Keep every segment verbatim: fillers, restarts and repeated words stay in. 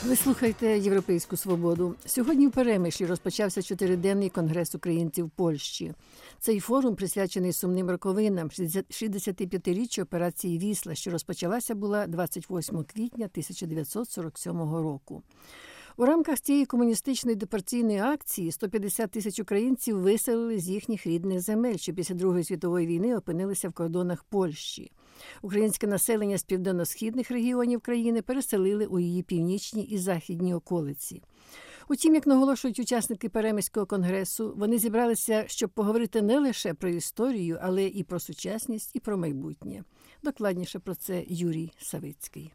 Ви слухаєте «Європейську свободу». Сьогодні в Перемишлі розпочався чотириденний конгрес українців в Польщі. Цей форум присвячений сумним роковинам шістдесятип'ятиріччя операції «Вісла», що розпочалася була двадцять восьмого квітня тисяча дев'ятсот сорок сьомого року. У рамках цієї комуністичної депортаційної акції сто п'ятдесят тисяч українців виселили з їхніх рідних земель, що після Другої світової війни опинилися в кордонах Польщі. Українське населення з південно-східних регіонів країни переселили у її північні і західні околиці. Утім, як наголошують учасники Перемиського конгресу, вони зібралися, щоб поговорити не лише про історію, але і про сучасність, і про майбутнє. Докладніше про це Юрій Савицький.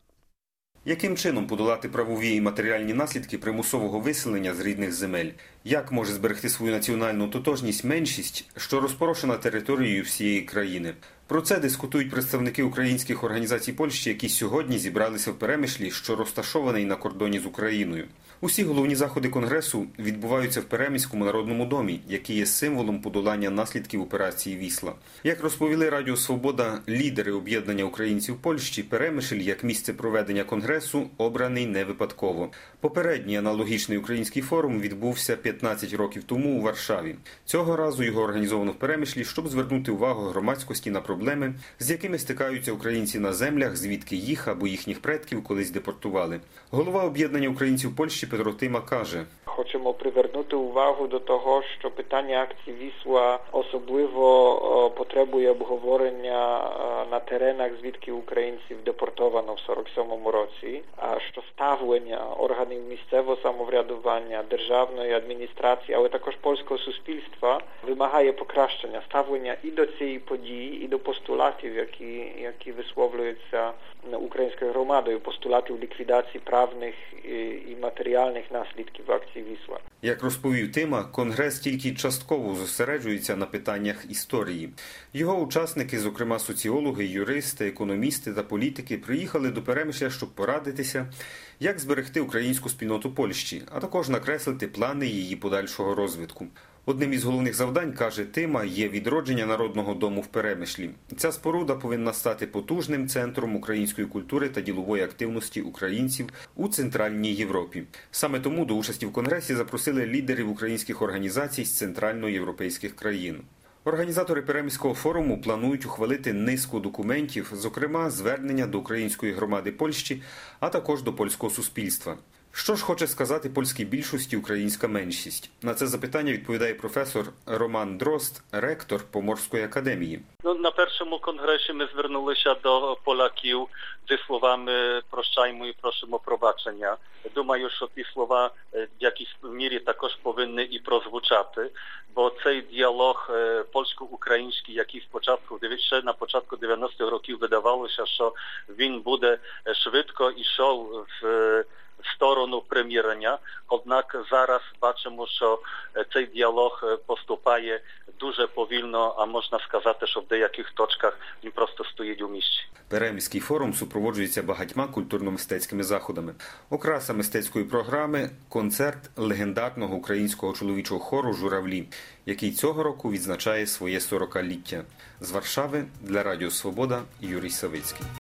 Яким чином подолати правові і матеріальні наслідки примусового виселення з рідних земель? Як може зберегти свою національну тотожність меншість, що розпорошена територією всієї країни? Про це дискутують представники українських організацій Польщі, які сьогодні зібралися в Перемишлі, що розташований на кордоні з Україною. Усі головні заходи Конгресу відбуваються в Перемиському народному домі, який є символом подолання наслідків операції «Вісла». Як розповіли Радіо Свобода лідери об'єднання українців Польщі, Перемишль як місце проведення Конгресу обраний не випадково. Попередній аналогічний український форум відбувся п'ятнадцять років тому у Варшаві. Цього разу його організовано в Перемишлі, щоб звернути увагу громадськості на проблеми, з якими стикаються українці на землях, звідки їх або їхніх предків колись депортували. Голова об'єднання українців Польщі Петро Тима каже: Хочемо привернути увагу до того, що питання акції «Вісла» особливо потребує обговорення на теренах, звідки українців депортовано в сорок сьомому році, а що ставлення органів місцевого самоврядування, державної адміністрації, але також польського суспільства вимагає покращення ставлення і до цієї події, і до постулатів, які, які висловлюються українською громадою, постулатів ліквідації правних і матеріальних наслідків акції «Вісла». Як розповів Тима, Конгрес тільки частково зосереджується на питаннях історії. Його учасники, зокрема соціологи, юристи, економісти та політики, приїхали до Перемишля, щоб порадитися, як зберегти українську спільноту Польщі, а також накреслити плани її подальшого розвитку. Одним із головних завдань, каже Тима, є відродження Народного дому в Перемишлі. Ця споруда повинна стати потужним центром української культури та ділової активності українців у Центральній Європі. Саме тому до участі в Конгресі запросили лідерів українських організацій з центральноєвропейських країн. Організатори Перемиського форуму планують ухвалити низку документів, зокрема звернення до української громади Польщі, а також до польського суспільства. Що ж хоче сказати польській більшості українська меншість? На це запитання відповідає професор Роман Дрозд, ректор Поморської академії. Ну, на першому конгресі ми звернулися до поляків зі словами «прощаймо і просимо пробачення». Думаю, що ті слова в якійсь мірі також повинні і прозвучати, бо цей діалог польсько-український, який спочатку, ще на початку дев'яностих років видавалося, що він буде швидко йшов в в сторону примирення, однак зараз бачимо, що цей діалог поступає дуже повільно, а можна сказати, що в деяких точках він просто стоїть у місці. Перемиський форум супроводжується багатьма культурно-мистецькими заходами. Окраса мистецької програми – концерт легендарного українського чоловічого хору «Журавлі», який цього року відзначає своє сорокаліття. З Варшави для Радіо Свобода Юрій Савицький.